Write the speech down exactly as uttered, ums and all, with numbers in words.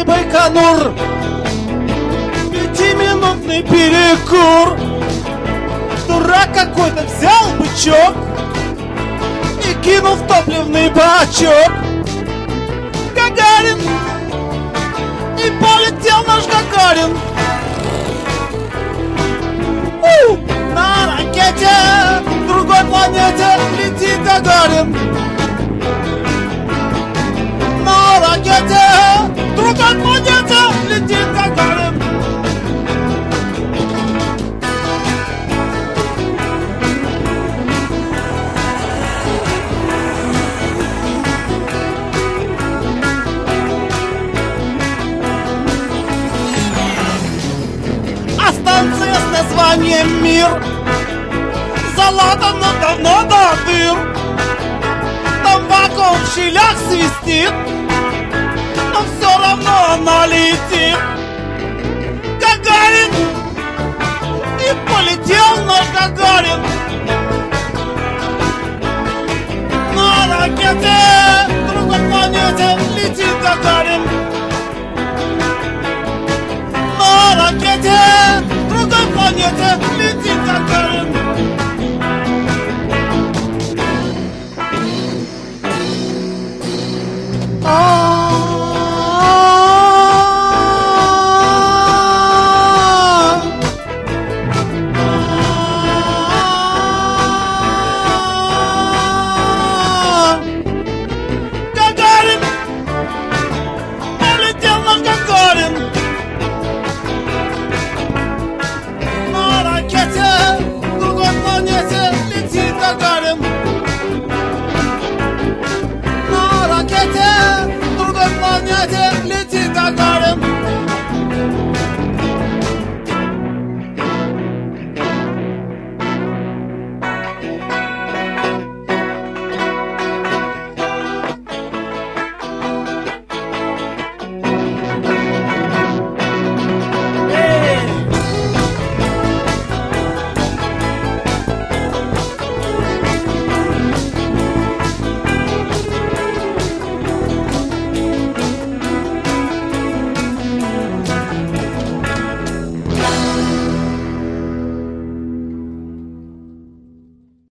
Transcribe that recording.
Байконур. Пятиминутный перекур. Дурак какой-то взял бычок и кинул в топливный бачок. Гагарин, и полетел наш Гагарин. У! На ракете к другой планете летит Гагарин. На ракете к другой планете летит Гагарин. Станция с названием «Мир» залатана давно до дыр. Там вакуум в щелях свистит, но все равно она летит. Гагарин, и полетел наш Гагарин. На ракете к другой планете летит Гагарин. На ракете к другой планете летит Гагарин.